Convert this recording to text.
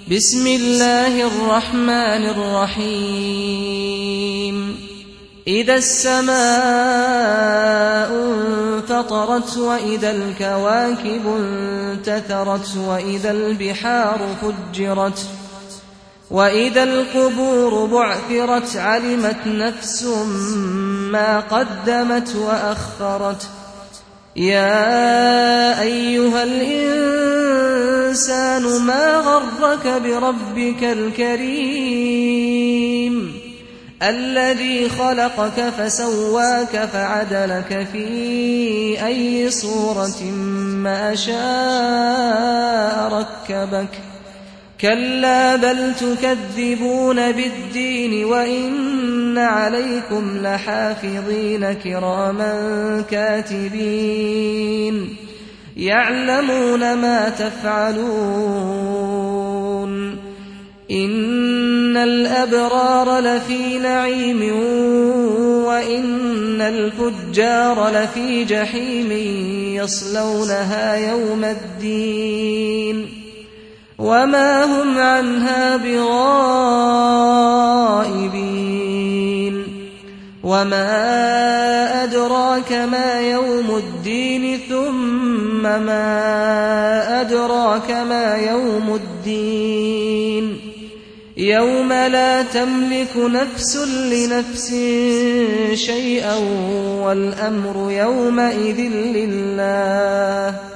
بسم الله الرحمن الرحيم إذا السماء انفطرت وإذا الكواكب انتثرت وإذا البحار فجرت وإذا القبور بعثرت علمت نفس ما قدمت وأخرت يا أيها الإنسان ما غرك بربك الكريم الذي خلقك فسواك فعدلك في أي صورة ما شاء ركبك كلا بل تكذبون بالدين وإن عليكم لحافظين كراما كاتبين يعلمون ما تفعلون إن الأبرار لفي نعيم وإن الفجار لفي جحيم يصلونها يوم الدين وما هم عنها بغائبين وما أدراك ما يوم الدين ثم ما أدراك ما يوم الدين يوم لا تملك نفس لنفس شيئا والأمر يومئذ لله